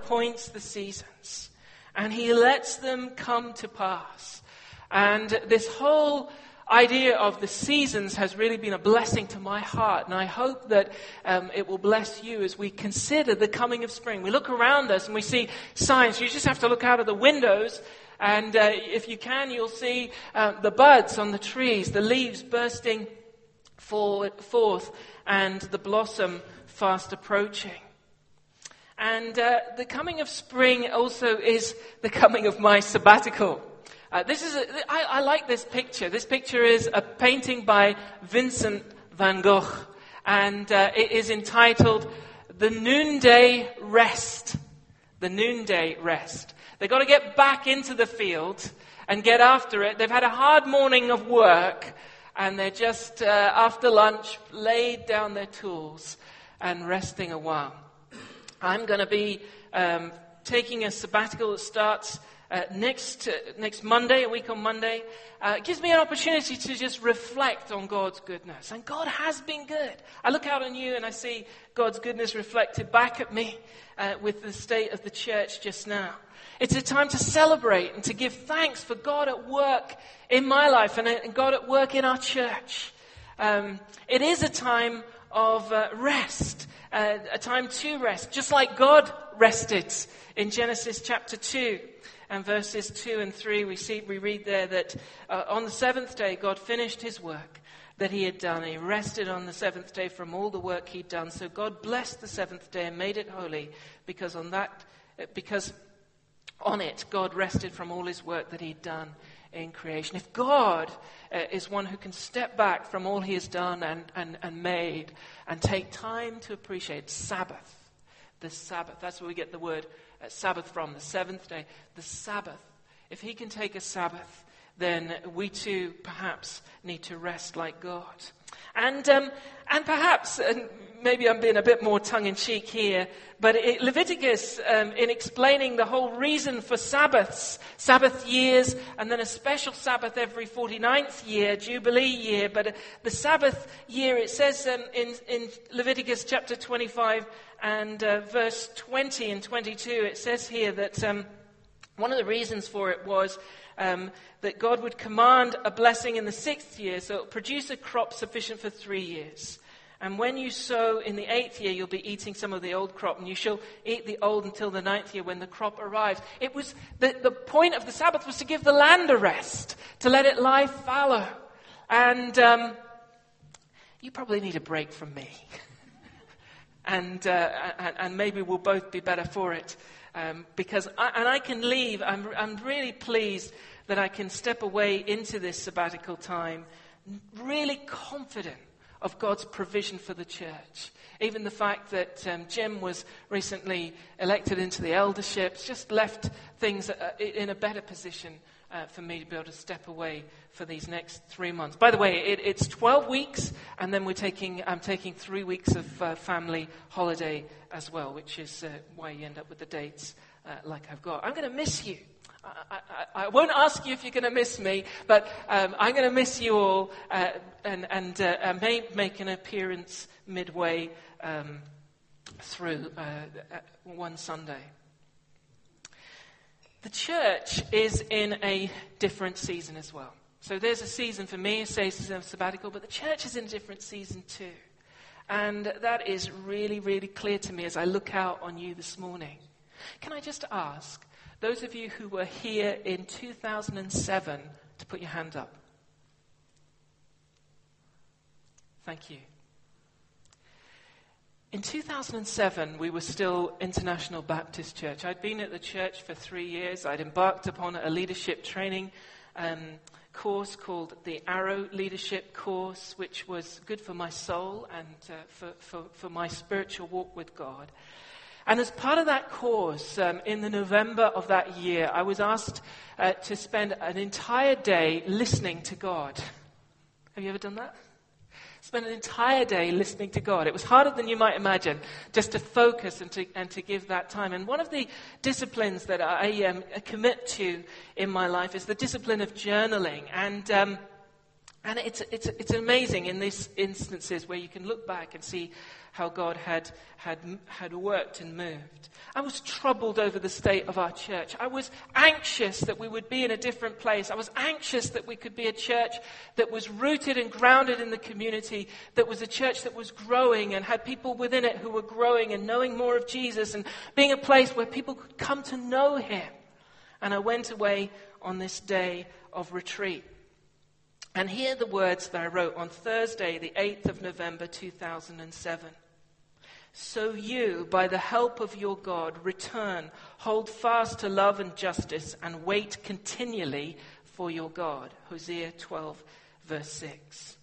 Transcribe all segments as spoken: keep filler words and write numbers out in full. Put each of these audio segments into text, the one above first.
appoints the seasons, and he lets them come to pass. And this whole idea of the seasons has really been a blessing to my heart, and I hope that um, it will bless you as we consider the coming of spring. We look around us and we see signs. You just have to look out of the windows, and uh, if you can, you'll see uh, the buds on the trees, the leaves bursting forward, forth, and the blossom fast approaching. And uh, the coming of spring also is the coming of my sabbatical. Uh, this is a, I, I like this picture. This picture is a painting by Vincent van Gogh, and uh, it is entitled "The Noonday Rest." The Noonday Rest. They've got to get back into the field and get after it. They've had a hard morning of work, and they're just uh, after lunch laid down their tools and resting a while. I'm going to be um, taking a sabbatical that starts Uh, next uh, next Monday, a week on Monday. Uh, it gives me an opportunity to just reflect on God's goodness. And God has been good. I look out on you and I see God's goodness reflected back at me uh, with the state of the church just now. It's a time to celebrate and to give thanks for God at work in my life and, and God at work in our church. Um, it is a time of uh, rest, uh, a time to rest, just like God rested in Genesis chapter two. And verses two and three, we see, we read there that uh, on the seventh day, God finished his work that he had done. He rested on the seventh day from all the work he'd done. So God blessed the seventh day and made it holy, because on that, because on it, God rested from all his work that he'd done in creation. If God uh, is one who can step back from all he has done and, and, and made and take time to appreciate Sabbath, the Sabbath, that's where we get the word Uh, Sabbath from, the seventh day, the Sabbath. If he can take a Sabbath, then we too perhaps need to rest like God. And um, and perhaps, and maybe I'm being a bit more tongue-in-cheek here, but it, Leviticus, um, in explaining the whole reason for Sabbaths, Sabbath years, and then a special Sabbath every forty-ninth year, Jubilee year, but uh, the Sabbath year, it says um, in, in Leviticus chapter twenty-five, and uh, verse twenty and twenty-two, it says here that um, one of the reasons for it was um, that God would command a blessing in the sixth year, so it would produce a crop sufficient for three years. And when you sow in the eighth year, you'll be eating some of the old crop, and you shall eat the old until the ninth year when the crop arrives. It was the, the point of the Sabbath was to give the land a rest, to let it lie fallow. And um, you probably need a break from me. And, uh, and and maybe we'll both be better for it, um, because I, and I can leave. I'm I'm really pleased that I can step away into this sabbatical time, really confident of God's provision for the church. Even the fact that um, Jim was recently elected into the eldership just left things uh, in a better position uh, for me to be able to step away for these next three months. By the way, it, it's twelve weeks, and then we're taking I'm taking three weeks of uh, family holiday as well, which is uh, why you end up with the dates uh, like I've got. I'm going to miss you. I, I, I won't ask you if you're going to miss me, but um, I'm going to miss you all, uh, and, and uh, I may make an appearance midway um, through uh, one Sunday. The church is in a different season as well. So there's a season for me, a season of sabbatical, but the church is in a different season too. And that is really, really clear to me as I look out on you this morning. Can I just ask, those of you who were here in two thousand seven, to put your hand up. Thank you. In two thousand seven, we were still International Baptist Church. I'd been at the church for three years. I'd embarked upon a leadership training um, course called the Arrow Leadership Course, which was good for my soul and uh, for, for, for my spiritual walk with God. And as part of that course, um, in the November of that year, I was asked uh, to spend an entire day listening to God. Have you ever done that? Spend an entire day listening to God. It was harder than you might imagine, just to focus and to and to give that time. And one of the disciplines that I um, commit to in my life is the discipline of journaling. And um, And it's, it's, it's amazing in these instances where you can look back and see how God had, had, had worked and moved. I was troubled over the state of our church. I was anxious that we would be in a different place. I was anxious that we could be a church that was rooted and grounded in the community, that was a church that was growing and had people within it who were growing and knowing more of Jesus and being a place where people could come to know him. And I went away on this day of retreat. And here are the words that I wrote on Thursday, the eighth of November, two thousand seven. So you, by the help of your God, return, hold fast to love and justice, and wait continually for your God. Hosea twelve, verse six.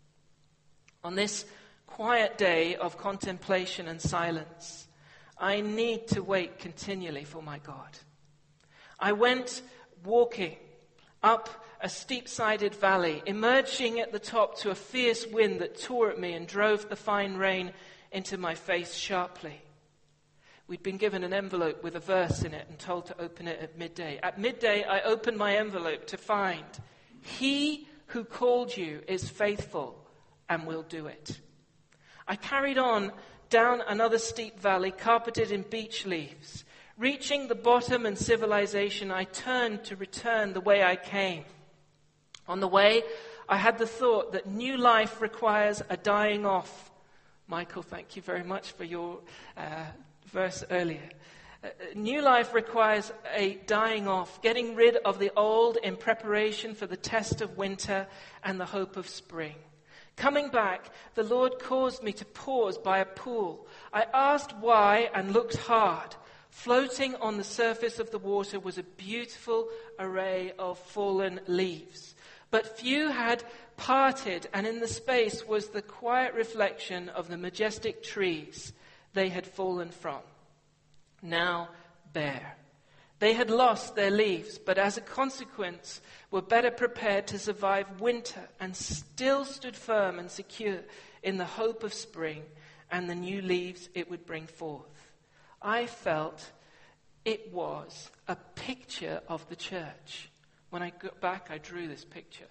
On this quiet day of contemplation and silence, I need to wait continually for my God. I went walking up a steep-sided valley, emerging at the top to a fierce wind that tore at me and drove the fine rain into my face sharply. We'd been given an envelope with a verse in it and told to open it at midday. At midday, I opened my envelope to find, "He who called you is faithful and will do it." I carried on down another steep valley carpeted in beech leaves. Reaching the bottom and civilization, I turned to return the way I came. On the way, I had the thought that new life requires a dying off. Michael, thank you very much for your uh, verse earlier. Uh, new life requires a dying off, getting rid of the old in preparation for the test of winter and the hope of spring. Coming back, the Lord caused me to pause by a pool. I asked why and looked hard. Floating on the surface of the water was a beautiful array of fallen leaves. But few had parted, and in the space was the quiet reflection of the majestic trees they had fallen from, now bare. They had lost their leaves, but as a consequence were better prepared to survive winter and still stood firm and secure in the hope of spring and the new leaves it would bring forth. I felt it was a picture of the church. When I got back, I drew this picture.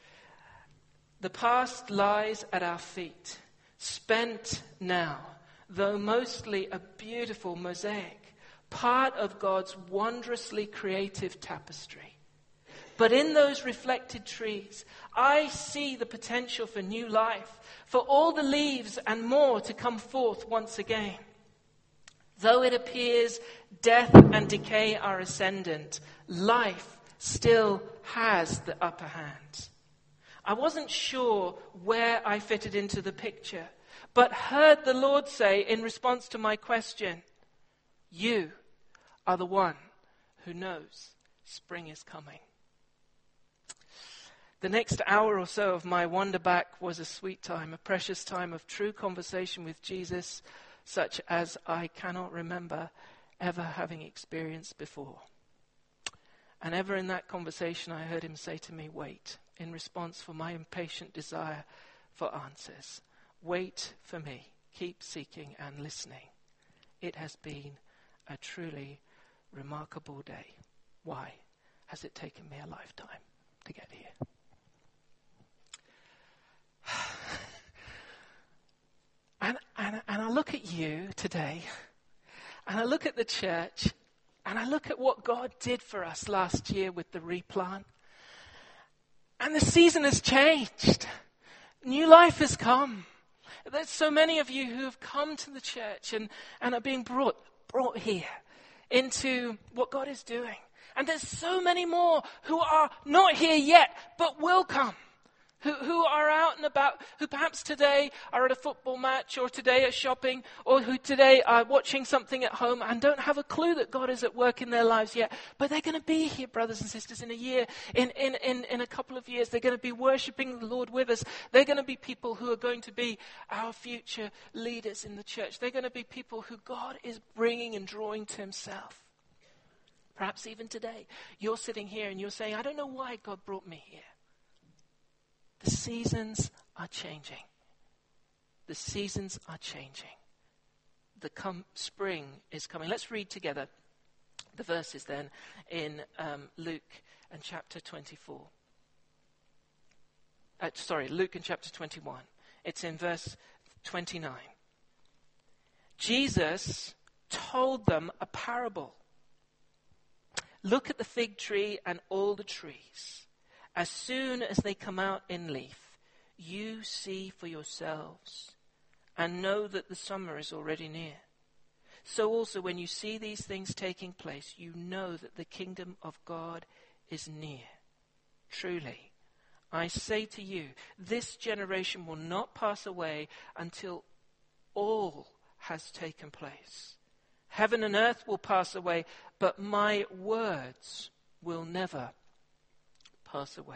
The past lies at our feet, spent now, though mostly a beautiful mosaic, part of God's wondrously creative tapestry. But in those reflected trees, I see the potential for new life, for all the leaves and more to come forth once again. Though it appears death and decay are ascendant, life still has the upper hand. I wasn't sure where I fitted into the picture, but heard the Lord say in response to my question, "You are the one who knows spring is coming." The next hour or so of my wander back was a sweet time, a precious time of true conversation with Jesus, such as I cannot remember ever having experienced before. And ever in that conversation, I heard him say to me, "Wait," in response for my impatient desire for answers. Wait for me. Keep seeking and listening. It has been a truly remarkable day. Why has it taken me a lifetime to get here? and, and, and I look at you today, and I look at the church, and I look at what God did for us last year with the replant. And the season has changed. New life has come. There's so many of you who have come to the church and, and are being brought, brought here into what God is doing. And there's so many more who are not here yet, but will come. Who, who are out and about, who perhaps today are at a football match or today are shopping or who today are watching something at home and don't have a clue that God is at work in their lives yet. But they're going to be here, brothers and sisters, in a year, in, in, in, in a couple of years. They're going to be worshiping the Lord with us. They're going to be people who are going to be our future leaders in the church. They're going to be people who God is bringing and drawing to himself. Perhaps even today, you're sitting here and you're saying, "I don't know why God brought me here." The seasons are changing. The seasons are changing. The come, spring is coming. Let's read together the verses then in um, Luke and chapter twenty-four. Uh, sorry, Luke in chapter twenty-one. It's in verse twenty-nine. Jesus told them a parable. Look at the fig tree and all the trees. As soon as they come out in leaf, you see for yourselves and know that the summer is already near. So also when you see these things taking place, you know that the kingdom of God is near. Truly, I say to you, this generation will not pass away until all has taken place. Heaven and earth will pass away, but my words will never pass away.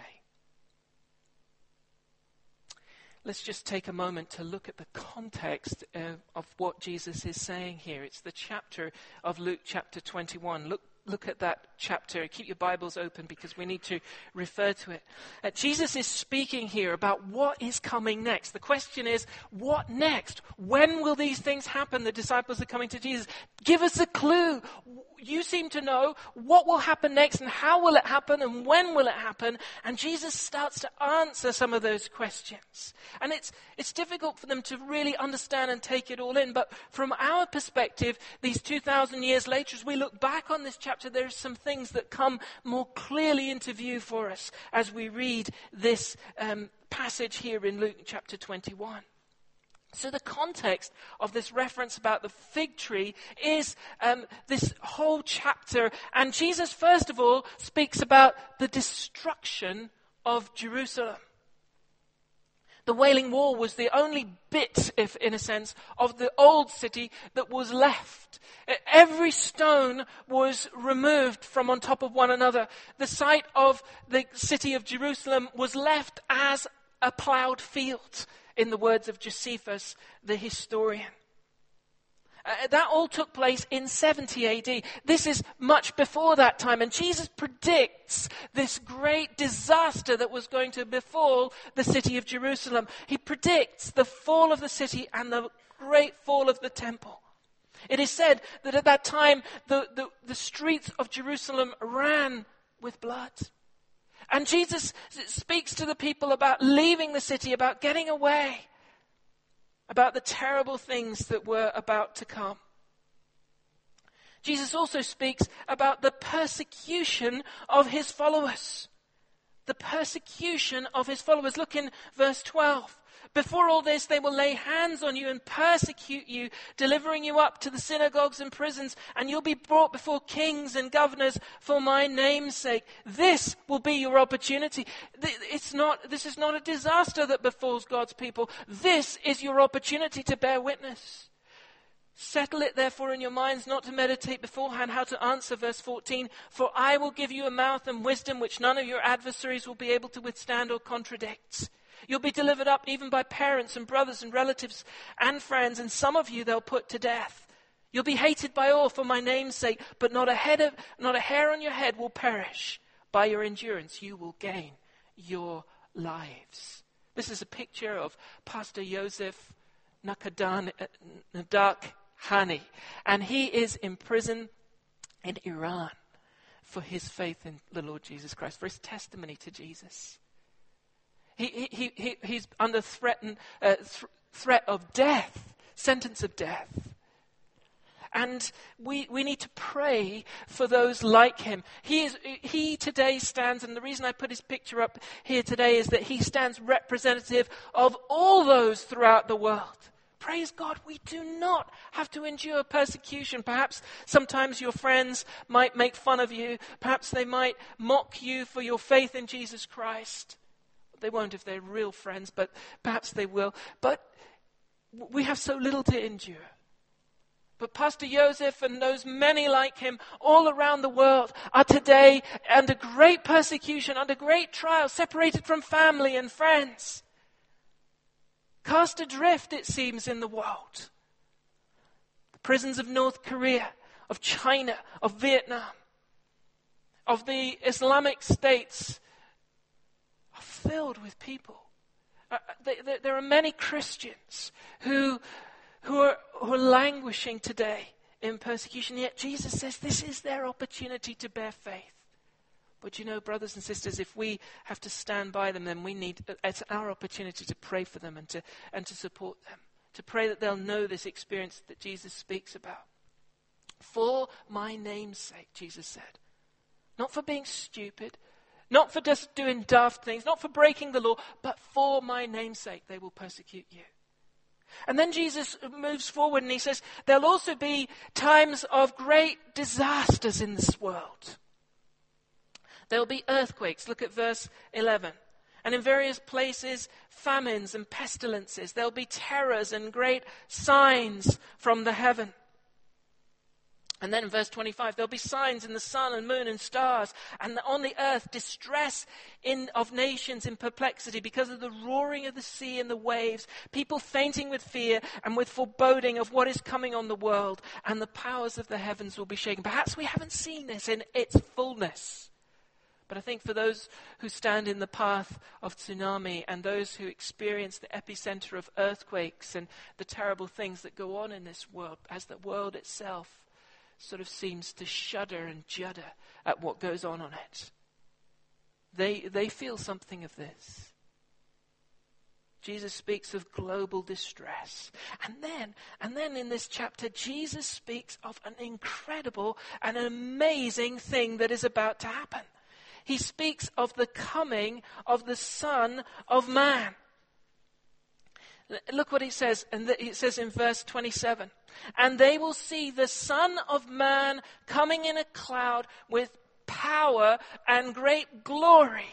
Let's just take a moment to look at the context uh, of what Jesus is saying here. It's the chapter of Luke chapter twenty-one. Look Look at that chapter. Keep your Bibles open because we need to refer to it. Uh, Jesus is speaking here about what is coming next. The question is, what next? When will these things happen? The disciples are coming to Jesus. Give us a clue. You seem to know what will happen next and how will it happen and when will it happen. And Jesus starts to answer some of those questions. And it's it's difficult for them to really understand and take it all in. But from our perspective, these two thousand years later, as we look back on this chapter, there are some things that come more clearly into view for us as we read this um, passage here in Luke chapter twenty-one. So the context of this reference about the fig tree is um, this whole chapter. And Jesus, first of all, speaks about the destruction of Jerusalem. The Wailing Wall was the only bit, if in a sense, of the old city that was left. Every stone was removed from on top of one another. The site of the city of Jerusalem was left as a plowed field, in the words of Josephus, the historian. Uh, that all took place in seventy A D. This is much before that time. And Jesus predicts this great disaster that was going to befall the city of Jerusalem. He predicts the fall of the city and the great fall of the temple. It is said that at that time, the, the, the streets of Jerusalem ran with blood. And Jesus speaks to the people about leaving the city, about getting away, about the terrible things that were about to come. Jesus also speaks about the persecution of his followers. The persecution of his followers. Look in verse twelve. Before all this, they will lay hands on you and persecute you, delivering you up to the synagogues and prisons, and you'll be brought before kings and governors for my name's sake. This will be your opportunity. It's not, this is not a disaster that befalls God's people. This is your opportunity to bear witness. Settle it therefore in your minds not to meditate beforehand how to answer. Verse fourteen, for I will give you a mouth and wisdom which none of your adversaries will be able to withstand or contradict. You'll be delivered up even by parents and brothers and relatives and friends, and some of you they'll put to death. You'll be hated by all for my name's sake, but not a head of, not a hair on your head will perish. By your endurance you will gain your lives. This is a picture of Pastor Joseph Nakadan, Nadak Hani, and he is in prison in Iran for his faith in the Lord Jesus Christ, for his testimony to Jesus. He, he, he, he's under threaten, uh, th- threat of death, sentence of death. And we, we need to pray for those like him. He is, he today stands, and the reason I put his picture up here today is that he stands representative of all those throughout the world. Praise God, we do not have to endure persecution. Perhaps sometimes your friends might make fun of you. Perhaps they might mock you for your faith in Jesus Christ. They won't if they're real friends, but perhaps they will. But we have so little to endure. But Pastor Joseph and those many like him all around the world are today under great persecution, under great trial, separated from family and friends. Cast adrift, it seems, in the world. The prisons of North Korea, of China, of Vietnam, of the Islamic states are filled with people. Uh, they, they, there are many Christians who, who, are, who are languishing today in persecution, yet Jesus says this is their opportunity to bear faith. But you know, brothers and sisters, if we have to stand by them, then we need, it's our opportunity to pray for them and to, and to support them. To pray that they'll know this experience that Jesus speaks about. For my name's sake, Jesus said. Not for being stupid, not for just doing daft things, not for breaking the law, but for my name's sake they will persecute you. And then Jesus moves forward and he says, there'll also be times of great disasters in this world. There'll be earthquakes. Look at verse eleven. And in various places, famines and pestilences. There'll be terrors and great signs from the heaven. And then in verse twenty-five, there'll be signs in the sun and moon and stars, and on the earth distress in of nations in perplexity because of the roaring of the sea and the waves, people fainting with fear and with foreboding of what is coming on the world, and the powers of the heavens will be shaken. Perhaps we haven't seen this in its fullness. But I think for those who stand in the path of tsunami and those who experience the epicenter of earthquakes and the terrible things that go on in this world, as the world itself sort of seems to shudder and judder at what goes on on it, they they feel something of this. Jesus speaks of global distress. And then, and then in this chapter, Jesus speaks of an incredible and an amazing thing that is about to happen. He speaks of the coming of the Son of Man. Look what he says, and it says in verse twenty-seven. And they will see the Son of Man coming in a cloud with power and great glory.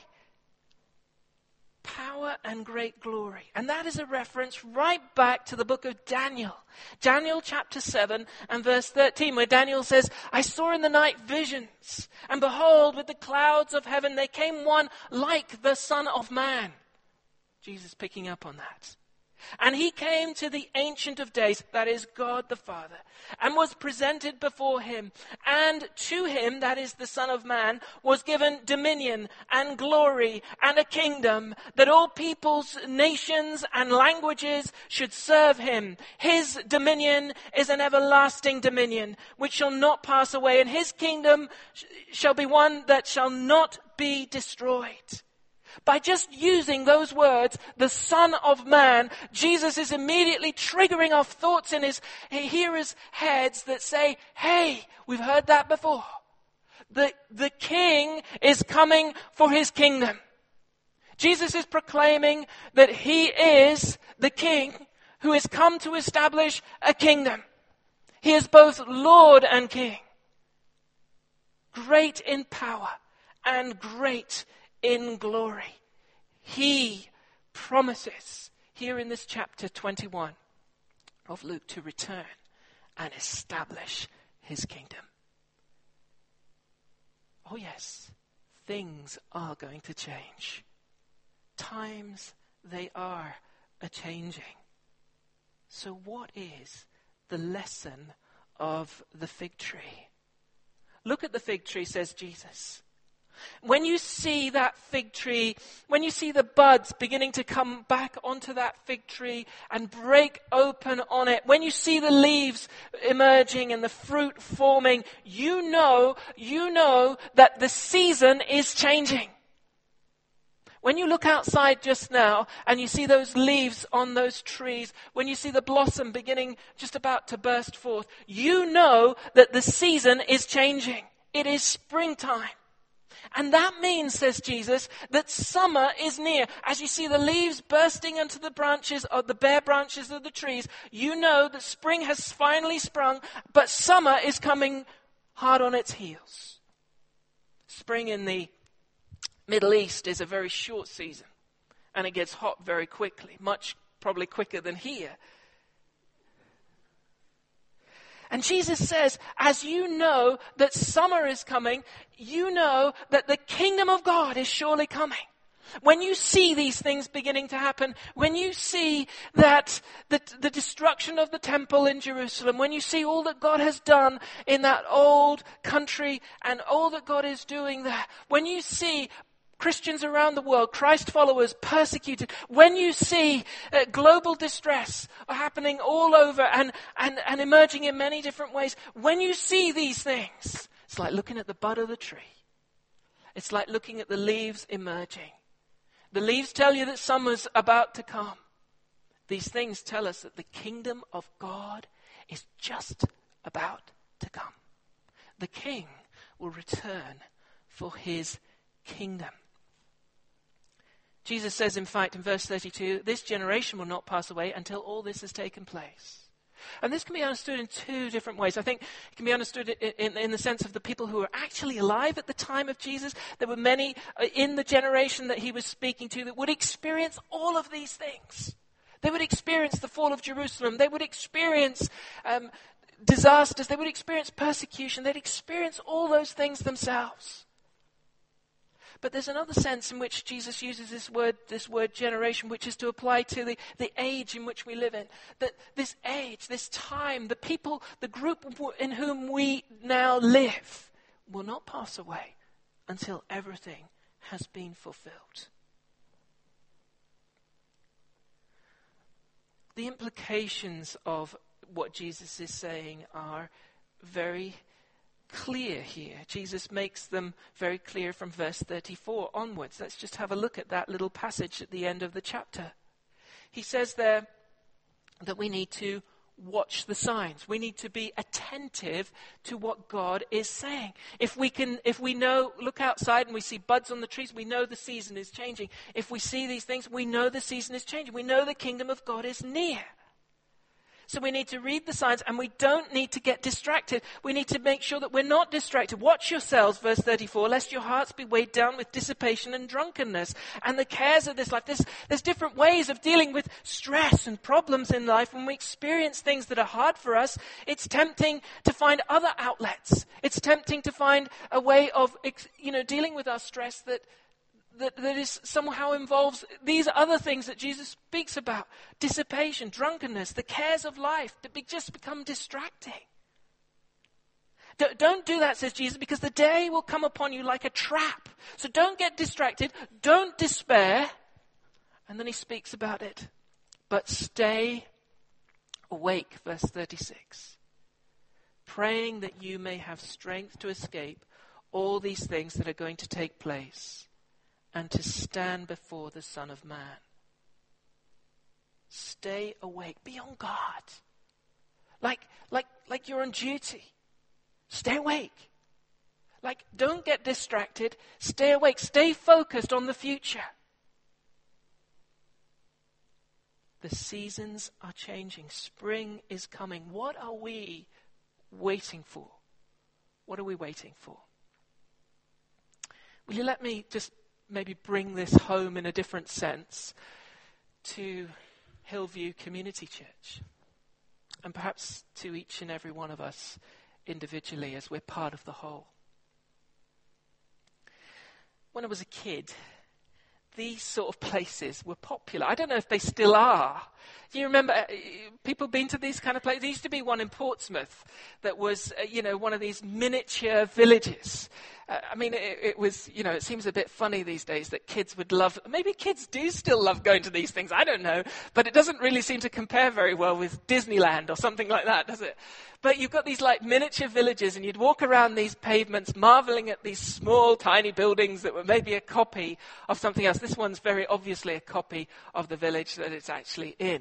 Power and great glory. And that is a reference right back to the book of Daniel. Daniel chapter seven and verse thirteen, where Daniel says, I saw in the night visions, and behold, with the clouds of heaven there came one like the Son of Man. Jesus picking up on that. And he came to the Ancient of Days, that is God the Father, and was presented before him. And to him, that is the Son of Man, was given dominion and glory and a kingdom, that all peoples, nations, and languages should serve him. His dominion is an everlasting dominion, which shall not pass away, and his kingdom sh- shall be one that shall not be destroyed. By just using those words, the Son of Man, Jesus is immediately triggering off thoughts in his hearers' heads that say, hey, we've heard that before. The, the King is coming for his kingdom. Jesus is proclaiming that he is the King who has come to establish a kingdom. He is both Lord and King. Great in power and great in glory. He promises here in this chapter twenty-one of Luke to return and establish his kingdom. Oh yes, things are going to change. Times they are a-changing. So what is the lesson of the fig tree? Look at the fig tree, says Jesus. When you see that fig tree, when you see the buds beginning to come back onto that fig tree and break open on it, when you see the leaves emerging and the fruit forming, you know, you know that the season is changing. When you look outside just now and you see those leaves on those trees, when you see the blossom beginning just about to burst forth, you know that the season is changing. It is springtime. And that means, says Jesus, that summer is near. As you see the leaves bursting onto the branches, or the bare branches of the trees, you know that spring has finally sprung, but summer is coming hard on its heels. Spring in the Middle East is a very short season, and it gets hot very quickly, much probably quicker than here. And Jesus says, as you know that summer is coming, you know that the kingdom of God is surely coming. When you see these things beginning to happen, when you see that the, the destruction of the temple in Jerusalem, when you see all that God has done in that old country and all that God is doing there, when you see Christians around the world, Christ followers persecuted, when you see uh, global distress happening all over and, and, and emerging in many different ways, when you see these things, it's like looking at the bud of the tree. It's like looking at the leaves emerging. The leaves tell you that summer's about to come. These things tell us that the kingdom of God is just about to come. The king will return for his kingdom. Jesus says, in fact, in verse thirty-two, this generation will not pass away until all this has taken place. And this can be understood in two different ways. I think it can be understood in, in, in the sense of the people who were actually alive at the time of Jesus. There were many in the generation that he was speaking to that would experience all of these things. They would experience the fall of Jerusalem. They would experience um, disasters. They would experience persecution. They'd experience all those things themselves. But there's another sense in which Jesus uses this word, this word generation, which is to apply to the, the age in which we live in. That this age, this time, the people, the group in whom we now live will not pass away until everything has been fulfilled. The implications of what Jesus is saying are very clear here. Jesus makes them very clear from verse thirty-four onwards. Let's just have a look at that little passage at the end of the chapter. He says there that we need to watch the signs. We need to be attentive to what God is saying. If we can, if we know, look outside and we see buds on the trees, we know the season is changing. If we see these things, we know the season is changing. We know the kingdom of God is near. So we need to read the signs, and we don't need to get distracted. We need to make sure that we're not distracted. Watch yourselves, verse thirty-four, lest your hearts be weighed down with dissipation and drunkenness and the cares of this life. There's, there's different ways of dealing with stress and problems in life. When we experience things that are hard for us, it's tempting to find other outlets. It's tempting to find a way of, you know, dealing with our stress that That, that is somehow involves these other things that Jesus speaks about. Dissipation, drunkenness, the cares of life that be, just become distracting. D- don't do that, says Jesus, because the day will come upon you like a trap. So don't get distracted. Don't despair. And then he speaks about it. But stay awake, verse thirty-six. Praying that you may have strength to escape all these things that are going to take place, and to stand before the Son of Man. Stay awake. Be on guard. Like, like, like you're on duty. Stay awake. Like, don't get distracted. Stay awake. Stay focused on the future. The seasons are changing. Spring is coming. What are we waiting for? What are we waiting for? Will you let me just maybe bring this home in a different sense to Hillview Community Church, and perhaps to each and every one of us individually as we're part of the whole. When I was a kid, these sort of places were popular. I don't know if they still are. Do you remember uh, people been to these kind of places? There used to be one in Portsmouth that was, uh, you know, one of these miniature villages. Uh, I mean, it, it was, you know, it seems a bit funny these days that kids would love, maybe kids do still love going to these things, I don't know, but it doesn't really seem to compare very well with Disneyland or something like that, does it? But you've got these like miniature villages, and you'd walk around these pavements marveling at these small, tiny buildings that were maybe a copy of something else. This one's very obviously a copy of the village that it's actually in.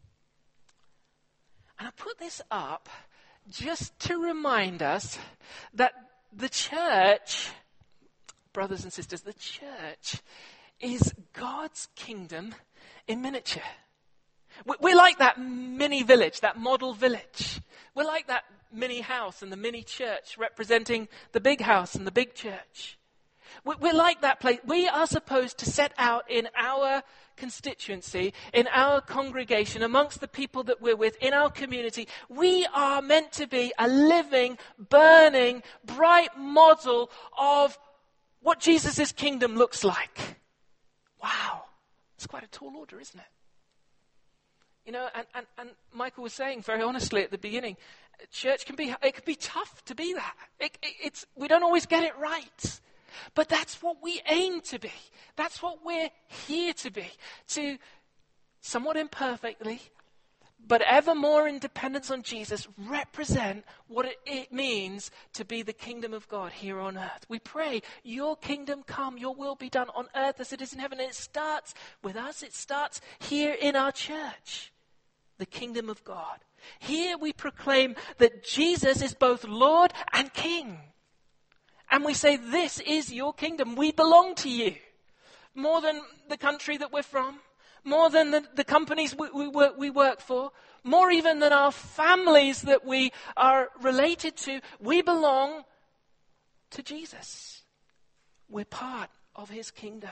And I put this up just to remind us that the church, brothers and sisters, the church is God's kingdom in miniature. We're like that mini village, that model village. We're like that mini house and the mini church representing the big house and the big church. We're like that place. We are supposed to set out in our constituency, in our congregation, amongst the people that we're with, in our community. We are meant to be a living, burning, bright model of what Jesus' kingdom looks like. Wow. It's quite a tall order, isn't it? You know, and, and, and Michael was saying very honestly at the beginning, church can be, it can be tough to be that. It, it, it's, we don't always get it right. But that's what we aim to be. That's what we're here to be. To, somewhat imperfectly, but ever more in dependence on Jesus, represent what it, it means to be the kingdom of God here on earth. We pray, your kingdom come, your will be done on earth as it is in heaven. And it starts with us. It starts here in our church, the kingdom of God. Here we proclaim that Jesus is both Lord and King. And we say, this is your kingdom. We belong to you. More than the country that we're from. More than the, the companies we, we, work, we work for. More even than our families that we are related to. We belong to Jesus. We're part of his kingdom.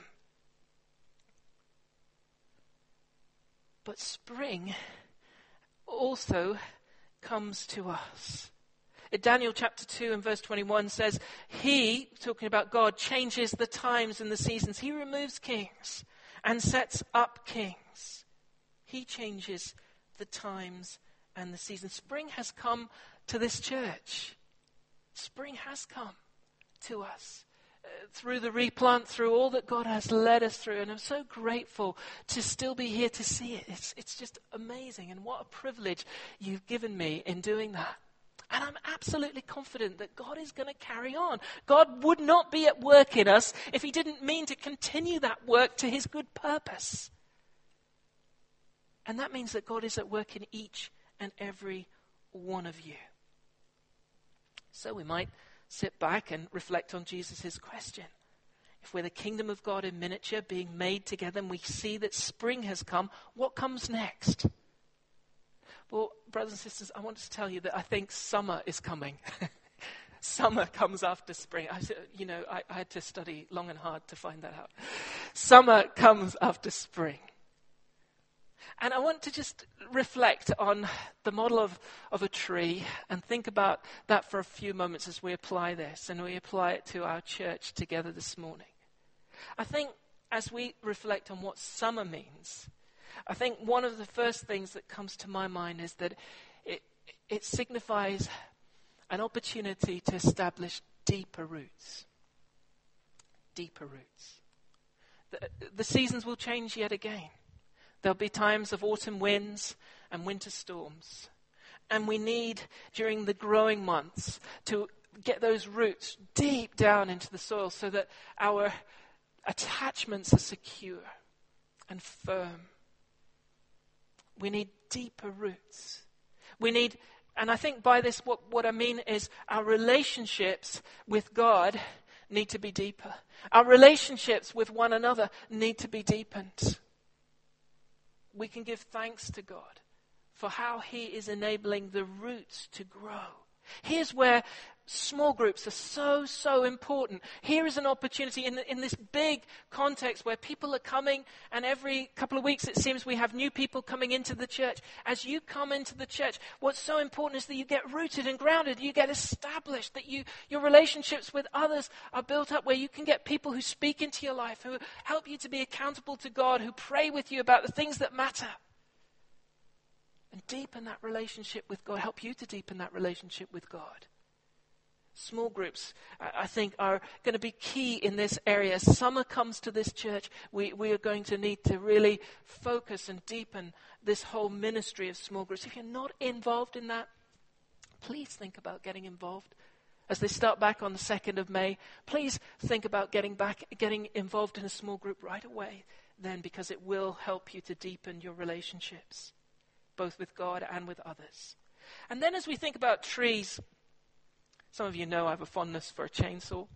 But spring also comes to us. In Daniel chapter two and verse twenty-one says, he, talking about God, changes the times and the seasons. He removes kings and sets up kings. He changes the times and the seasons. Spring has come to this church. Spring has come to us. Uh, through the replant, through all that God has led us through. And I'm so grateful to still be here to see it. It's, it's just amazing. And what a privilege you've given me in doing that. And I'm absolutely confident that God is going to carry on. God would not be at work in us if he didn't mean to continue that work to his good purpose. And that means that God is at work in each and every one of you. So we might sit back and reflect on Jesus' question. If we're the kingdom of God in miniature being made together and we see that spring has come, what comes next? Well, brothers and sisters, I want to tell you that I think summer is coming. Summer comes after spring. I, you know, I, I had to study long and hard to find that out. Summer comes after spring. And I want to just reflect on the model of, of a tree and think about that for a few moments as we apply this and we apply it to our church together this morning. I think as we reflect on what summer means, I think one of the first things that comes to my mind is that it, it signifies an opportunity to establish deeper roots. Deeper roots. The, the seasons will change yet again. There'll be times of autumn winds and winter storms. And we need, during the growing months, to get those roots deep down into the soil so that our attachments are secure and firm. We need deeper roots. We need, and I think by this what, what I mean is our relationships with God need to be deeper. Our relationships with one another need to be deepened. We can give thanks to God for how he is enabling the roots to grow. Here's where small groups are so, so important. Here is an opportunity in, in this big context where people are coming, and every couple of weeks it seems we have new people coming into the church. As you come into the church, what's so important is that you get rooted and grounded, you get established, that you your relationships with others are built up, where you can get people who speak into your life, who help you to be accountable to God, who pray with you about the things that matter. And deepen that relationship with God. Help you to deepen that relationship with God. Small groups, I think, are going to be key in this area. As summer comes to this church, we, we are going to need to really focus and deepen this whole ministry of small groups. If you're not involved in that, please think about getting involved. As they start back on the second of May, please think about getting back, getting involved in a small group right away then, because it will help you to deepen your relationships, both with God and with others. And then as we think about trees, some of you know I have a fondness for a chainsaw.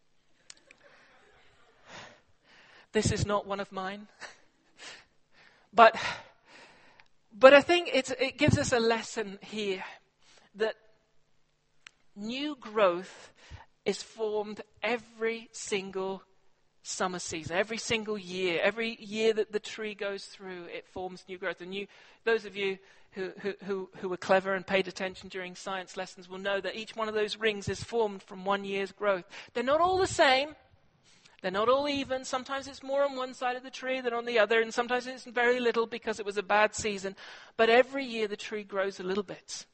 This is not one of mine. But but I think it's, it gives us a lesson here that new growth is formed every single summer season, every single year. Every year that the tree goes through, it forms new growth. And you, those of you who, who, who, who were clever and paid attention during science lessons will know that each one of those rings is formed from one year's growth. They're not all the same. They're not all even. Sometimes it's more on one side of the tree than on the other, and sometimes it's very little because it was a bad season. But every year the tree grows a little bit.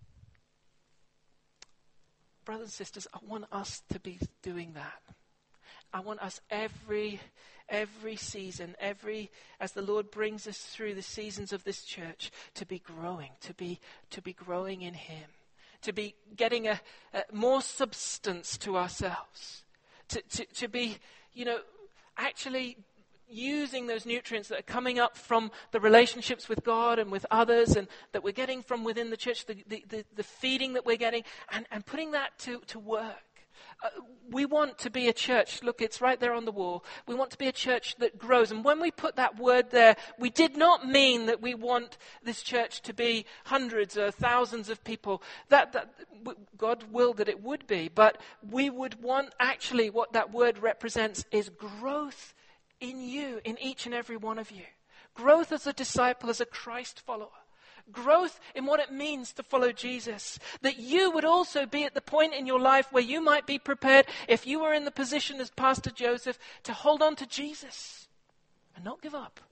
Brothers and sisters, I want us to be doing that. I want us every every season, every as the Lord brings us through the seasons of this church, to be growing, to be to be growing in Him, to be getting a, a more substance to ourselves, to, to to be, you know, actually using those nutrients that are coming up from the relationships with God and with others, and that we're getting from within the church, the, the, the, the feeding that we're getting, and, and putting that to, to work. Uh, we want to be a church, look, it's right there on the wall. We want to be a church that grows. And when we put that word there, we did not mean that we want this church to be hundreds or thousands of people. That, that God willed that it would be. But we would want, actually, what that word represents is growth in you, in each and every one of you. Growth as a disciple, as a Christ follower. Growth in what it means to follow Jesus. That you would also be at the point in your life where you might be prepared, if you were in the position as Pastor Joseph, to hold on to Jesus and not give up.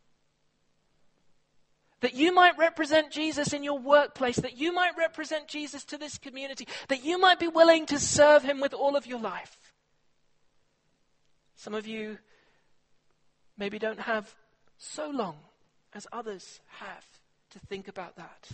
That you might represent Jesus in your workplace. That you might represent Jesus to this community. That you might be willing to serve Him with all of your life. Some of you maybe don't have so long as others have to think about that.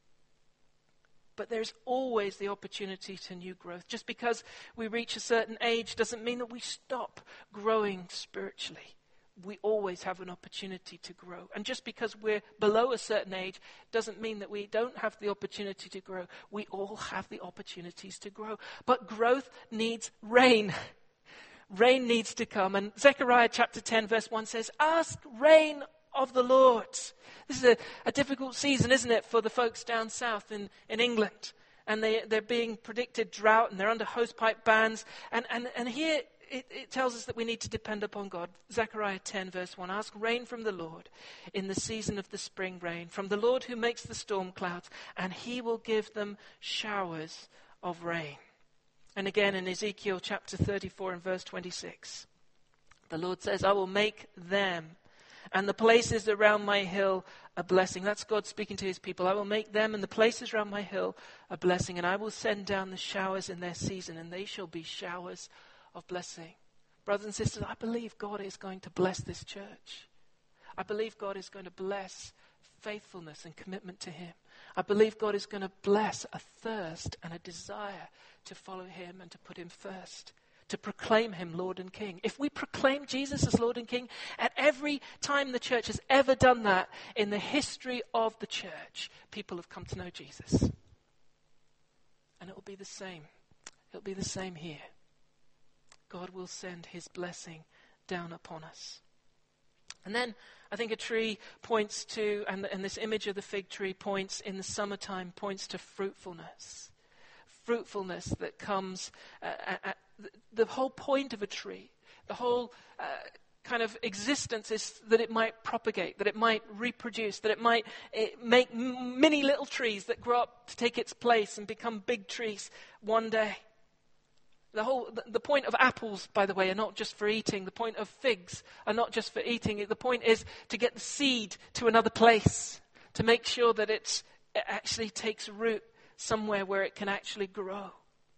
But there's always the opportunity to new growth. Just because we reach a certain age doesn't mean that we stop growing spiritually. We always have an opportunity to grow. And just because we're below a certain age doesn't mean that we don't have the opportunity to grow. We all have the opportunities to grow. But growth needs rain. Rain needs to come. And Zechariah chapter ten verse one says, ask rain of the Lord. This is a, a difficult season, isn't it, for the folks down south in, in England. And they, they're being predicted drought, and they're under hosepipe bans. And, and, and here it, it tells us that we need to depend upon God. Zechariah ten verse one, ask rain from the Lord in the season of the spring rain, from the Lord who makes the storm clouds, and He will give them showers of rain. And again in Ezekiel chapter thirty-four and verse twenty-six, the Lord says, I will make them and the places around my hill a blessing. That's God speaking to His people. I will make them and the places around my hill a blessing, and I will send down the showers in their season, and they shall be showers of blessing. Brothers and sisters, I believe God is going to bless this church. I believe God is going to bless faithfulness and commitment to Him. I believe God is going to bless a thirst and a desire to follow Him and to put Him first, to proclaim Him Lord and King. If we proclaim Jesus as Lord and King, at every time the church has ever done that in the history of the church, people have come to know Jesus. And it will be the same. It will be the same here. God will send His blessing down upon us. And then I think a tree points to, and, and this image of the fig tree points in the summertime, points to fruitfulness. Fruitfulness that comes, uh, at, at the, the whole point of a tree, the whole uh, kind of existence is that it might propagate, that it might reproduce, that it might it make m- many little trees that grow up to take its place and become big trees one day. The whole, the, the point of apples, by the way, are not just for eating. The point of figs are not just for eating. The point is to get the seed to another place, to make sure that it's, it actually takes root somewhere where it can actually grow.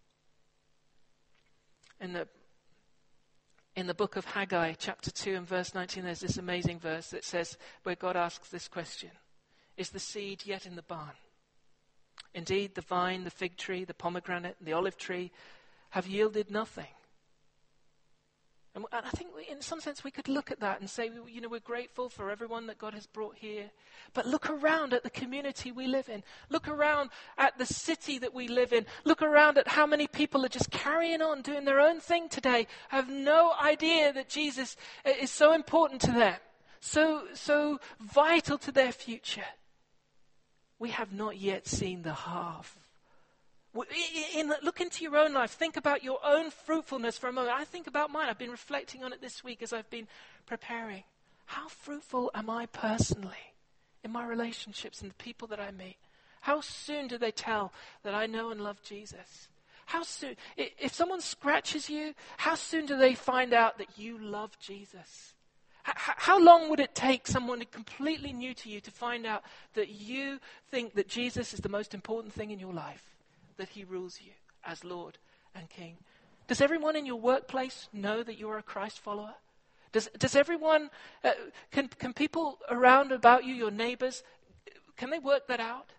In the in the book of Haggai, chapter two and verse nineteen, there's this amazing verse that says, where God asks this question, is the seed yet in the barn? Indeed, the vine, the fig tree, the pomegranate, and the olive tree have yielded nothing. And I think we, in some sense we could look at that and say, you know, we're grateful for everyone that God has brought here. But look around at the community we live in. Look around at the city that we live in. Look around at how many people are just carrying on, doing their own thing today, have no idea that Jesus is so important to them, so, so vital to their future. We have not yet seen the half. In, in, look into your own life. Think about your own fruitfulness for a moment. I think about mine. I've been reflecting on it this week as I've been preparing. How fruitful am I personally in my relationships and the people that I meet? How soon do they tell that I know and love Jesus? How soon? If someone scratches you, how soon do they find out that you love Jesus? How long would it take someone completely new to you to find out that you think that Jesus is the most important thing in your life? That He rules you as Lord and King. Does everyone in your workplace know that you are a Christ follower? Does does everyone, uh, can can people around about you, your neighbors, can they work that out?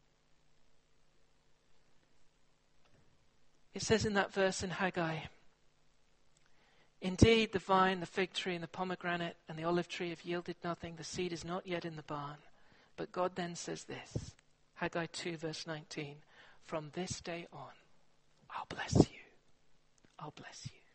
It says in that verse in Haggai, indeed the vine, the fig tree, and the pomegranate, and the olive tree have yielded nothing. The seed is not yet in the barn. But God then says this, Haggai two verse nineteen, from this day on, I'll bless you. I'll bless you.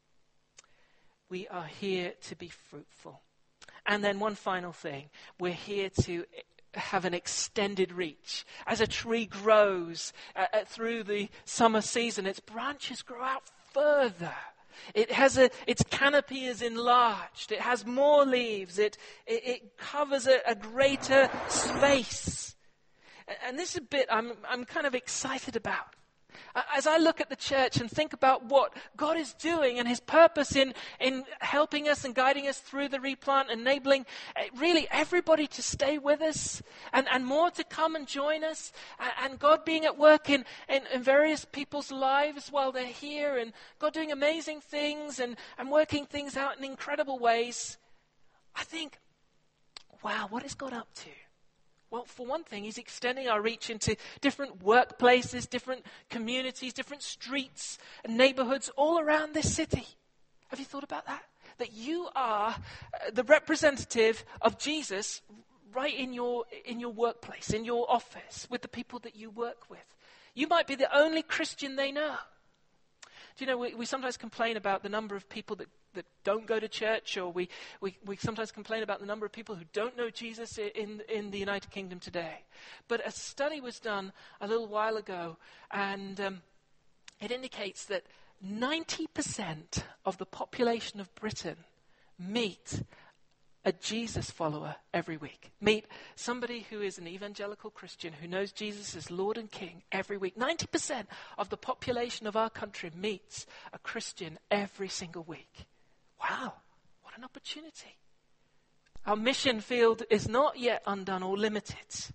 We are here to be fruitful. And then one final thing. We're here to have an extended reach. As a tree grows uh, uh, through the summer season, its branches grow out further. It has a, its canopy is enlarged. It has more leaves. It, it, it covers a, a greater space. And this is a bit I'm, I'm kind of excited about. As I look at the church and think about what God is doing and his purpose in, in helping us and guiding us through the replant, enabling really everybody to stay with us and, and more to come and join us, and, and God being at work in, in, in various people's lives while they're here, and God doing amazing things and, and working things out in incredible ways, I think, wow, what is God up to? Well, for one thing, he's extending our reach into different workplaces, different communities, different streets and neighborhoods all around this city. Have you thought about that? That you are the representative of Jesus right in your in your workplace, in your office, with the people that you work with. You might be the only Christian they know. Do you know, we, we sometimes complain about the number of people that, that don't go to church, or we, we, we sometimes complain about the number of people who don't know Jesus in, in the United Kingdom today. But a study was done a little while ago, and um, it indicates that ninety percent of the population of Britain meet a Jesus follower every week. Meet somebody who is an evangelical Christian who knows Jesus as Lord and King every week. ninety percent of the population of our country meets a Christian every single week. Wow, what an opportunity. Our mission field is not yet undone or limited.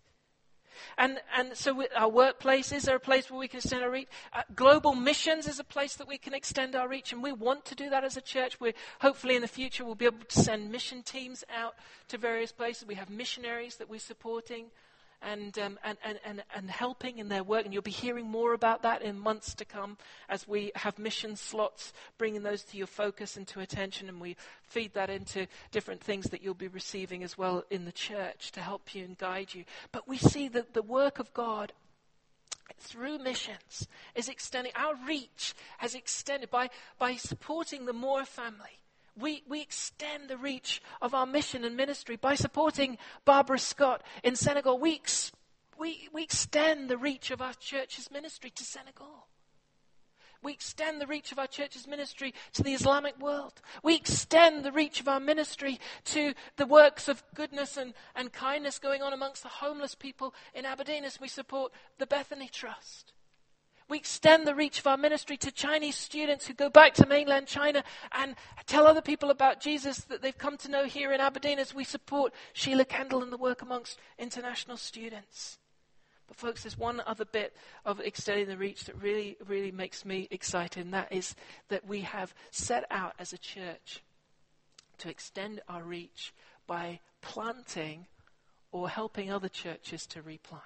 And and so with our workplaces are a place where we can extend our reach. Uh, global missions is a place that we can extend our reach, and we want to do that as a church. We hopefully in the future we'll be able to send mission teams out to various places. We have missionaries that we're supporting and um, and, and, and, and helping in their work, and you'll be hearing more about that in months to come as we have mission slots, bringing those to your focus and to attention, and we feed that into different things that you'll be receiving as well in the church to help you and guide you. But we see that the work of God through missions is extending. Our reach has extended by, by supporting the Moore family. We we extend the reach of our mission and ministry by supporting Barbara Scott in Senegal. We, ex, we, we extend the reach of our church's ministry to Senegal. We extend the reach of our church's ministry to the Islamic world. We extend the reach of our ministry to the works of goodness and, and kindness going on amongst the homeless people in Aberdeen as we support the Bethany Trust. We extend the reach of our ministry to Chinese students who go back to mainland China and tell other people about Jesus that they've come to know here in Aberdeen as we support Sheila Kendall and the work amongst international students. But folks, there's one other bit of extending the reach that really, really makes me excited, and that is that we have set out as a church to extend our reach by planting or helping other churches to replant.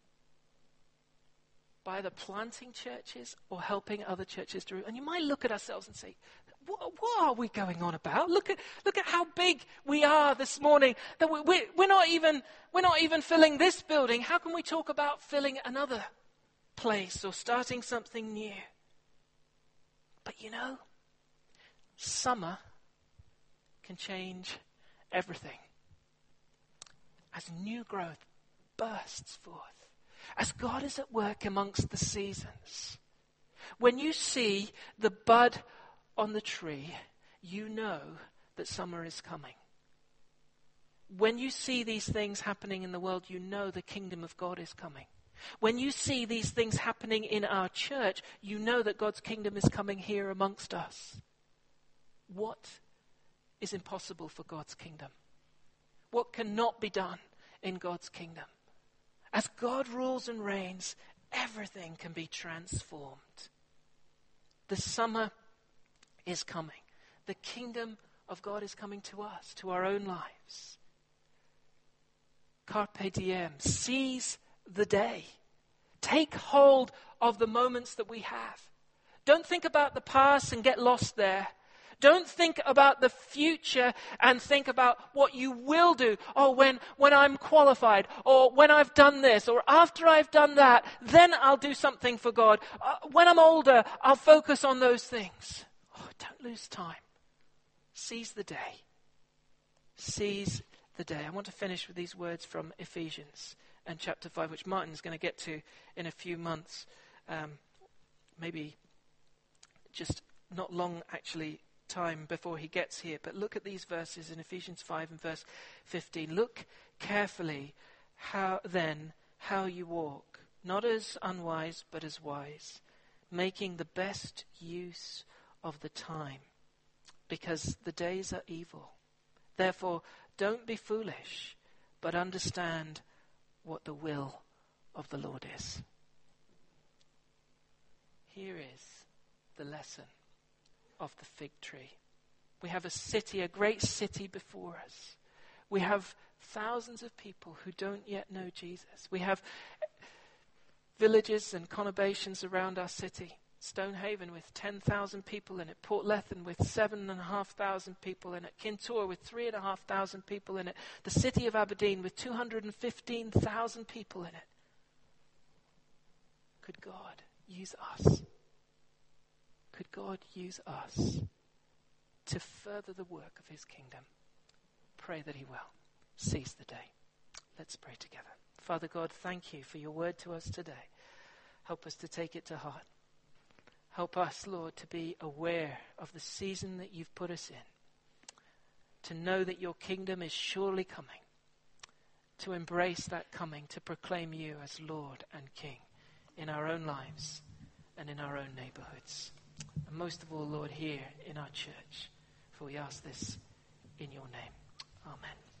By either planting churches or helping other churches to. And you might look at ourselves and say, what, what are we going on about? Look at look at how big we are this morning. That we, we, we're not even we're not even filling this building. How can we talk about filling another place or starting something new? But you know, summer can change everything. As new growth bursts forth. As God is at work amongst the seasons, when you see the bud on the tree, you know that summer is coming. When you see these things happening in the world, you know the kingdom of God is coming. When you see these things happening in our church, you know that God's kingdom is coming here amongst us. What is impossible for God's kingdom? What cannot be done in God's kingdom? As God rules and reigns, everything can be transformed. The summer is coming. The kingdom of God is coming to us, to our own lives. Carpe diem. Seize the day. Take hold of the moments that we have. Don't think about the past and get lost there. Don't think about the future and think about what you will do. Oh, when, when I'm qualified, or when I've done this, or after I've done that, then I'll do something for God. Uh, when I'm older, I'll focus on those things. Oh, don't lose time. Seize the day. Seize the day. I want to finish with these words from Ephesians and chapter five, which Martin's going to get to in a few months. Um, maybe just not long, actually, time before he gets here. But look at these verses in Ephesians five and verse fifteen. Look carefully how then how you walk, not as unwise, but as wise, making the best use of the time, because the days are evil. Therefore, don't be foolish, but understand what the will of the Lord is. Here is the lesson of the fig tree. We have a city, a great city before us. We have thousands of people who don't yet know Jesus. We have villages and conurbations around our city. Stonehaven with ten thousand people in it. Port Lethen with seven thousand five hundred people in it. Kintore with three thousand five hundred people in it. The city of Aberdeen with two hundred fifteen thousand people in it. Could God use us? Could God use us to further the work of his kingdom? Pray that he will. Seize the day. Let's pray together. Father God, thank you for your word to us today. Help us to take it to heart. Help us, Lord, to be aware of the season that you've put us in. To know that your kingdom is surely coming. To embrace that coming, to proclaim you as Lord and King in our own lives and in our own neighborhoods. And most of all, Lord, here in our church. For we ask this in your name. Amen.